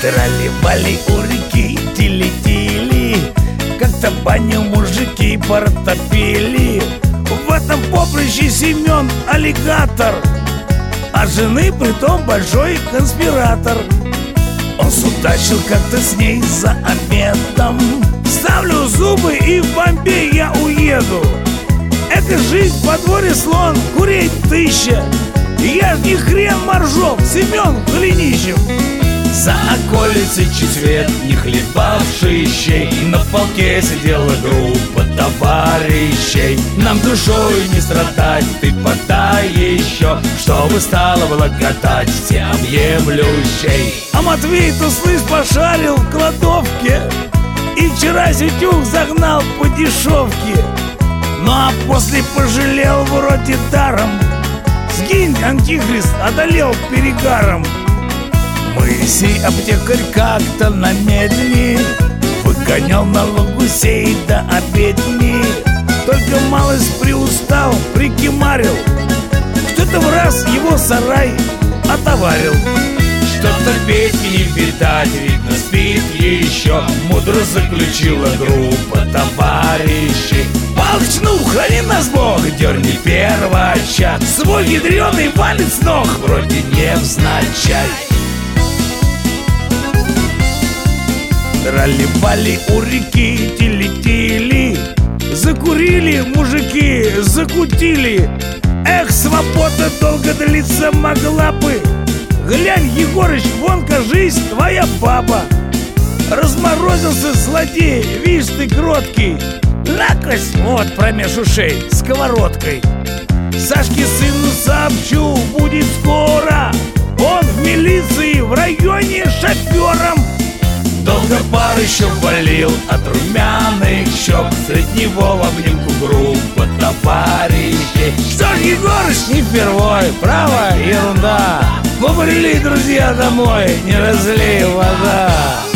Трали-вали у реки, тили-тили, как-то баню мужики протопили. В этом поприще Семен аллигатор, а жены притом большой конспиратор. Он судачил как-то с ней за обедом: ставлю зубы и в Бомбей я уеду. Эта жизнь в подворье слон, курей 1000. Я ж не хрен Моржов, Семен Голенищев. За околицей чуть свет не хлебавший щей, на полке сидела группа товарищей. Нам душой не страдать, ты подай еще, чтобы стало благодать всеобъемлющей. А Матвей-то, слышь, пошарил в кладовке и вчера сютюк загнал по дешевке. Ну а после пожалел вроде даром. Сгинь, антихрист, одолел перегаром. Моисей аптекарь как-то на медни выгонял на гусей до обедни. Только малость приустал, прикимарил, кто-то в раз его сарай отоварил. Что-то Петьке не видать, видно спит еще, мудро заключила группа товарищей. Палыч, ну, храни нас Бог, дерни первача, свой ядреный валит с ног, вроде невзначай. Трали-вали у реки, тили-тили, закурили мужики, закутили. Эх, свобода долго длиться могла бы. Глянь, Егорыч, вон, кажись, твоя баба. Разморозился злодей, видишь ты кроткий. Накось, вот промеж ушей сковородкой. Сашке сыну сообщу, будет скоро. Он в милиции в районе шофером. Долго пар еще болел от румяных щек, средь него в обнимку группа товарищей. Что ж, Егорыч, не впервой, право, ерунда. Побрели друзья домой, не разлей вода.